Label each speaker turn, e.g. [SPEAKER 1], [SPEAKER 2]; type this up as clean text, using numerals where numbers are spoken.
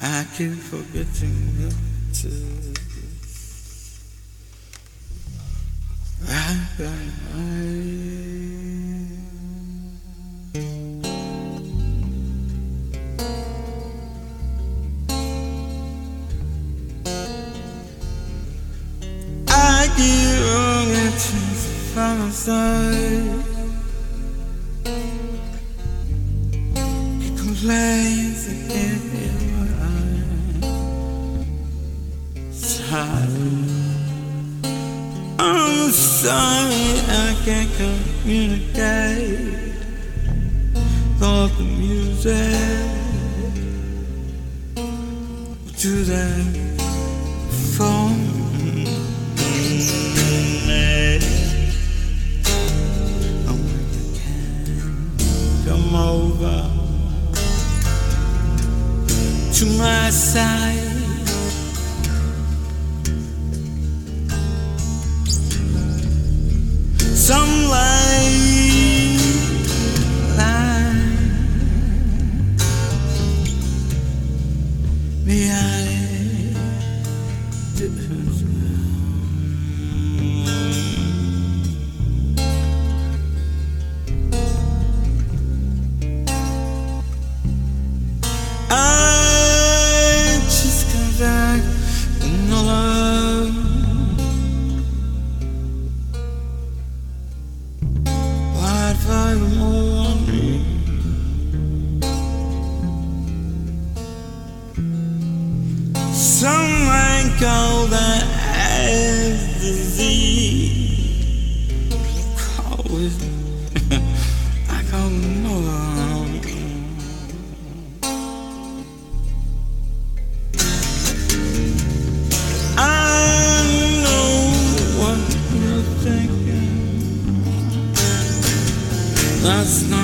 [SPEAKER 1] I keep forgetting you too. Right by I keep forgetting from my side. He complains again. I'm sorry I can't communicate all the music to that phone. Oh, when you can come over to my side. Some light behind different I just come back and all love. Some might call that as disease. Call it, I call it more. I know what you're thinking. That's not